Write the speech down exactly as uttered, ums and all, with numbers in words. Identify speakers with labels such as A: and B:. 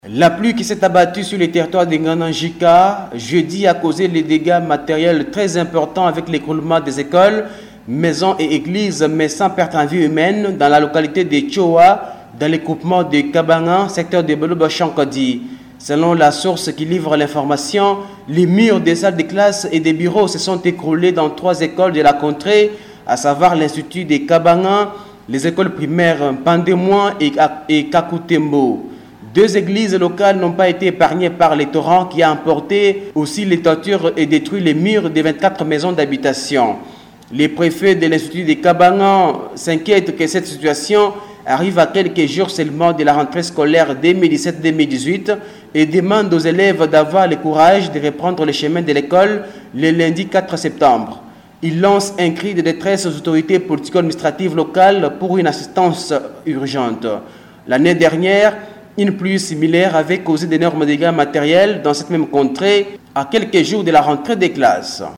A: La pluie qui s'est abattue sur le territoire de Ngananjika jeudi a causé des dégâts matériels très importants avec l'écroulement des écoles, maisons et églises, mais sans perte en vie humaine dans la localité de Tchoa, dans le groupement de Kabanga, secteur de Belobo-Chankodi. Selon la source qui livre l'information, les murs des salles de classe et des bureaux se sont écroulés dans trois écoles de la contrée, à savoir l'Institut de Kabanga, les écoles primaires Pandémoin et Kakutembo. Deux églises locales n'ont pas été épargnées par les torrents qui a emporté aussi les toitures et détruit les murs des vingt-quatre maisons d'habitation. Les préfets de l'Institut de Kabanga s'inquiètent que cette situation arrive à quelques jours seulement de la rentrée scolaire deux mille dix-sept deux mille dix-huit et demandent aux élèves d'avoir le courage de reprendre le chemin de l'école le lundi quatre septembre. Ils lancent un cri de détresse aux autorités politico-administratives locales pour une assistance urgente. L'année dernière, une pluie similaire avait causé d'énormes dégâts matériels dans cette même contrée à quelques jours de la rentrée des classes.